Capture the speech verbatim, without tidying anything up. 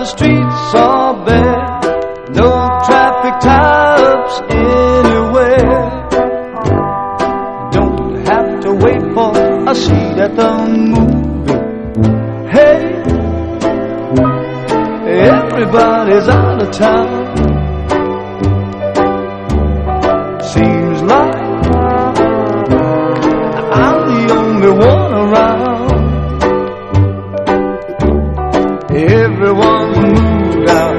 streets are bare, no traffic tie-ups anywhere. Don't have to wait for a seat at the movie. Hey, everybody's out of town. Seems like I'm the only one around. Everyone's moved out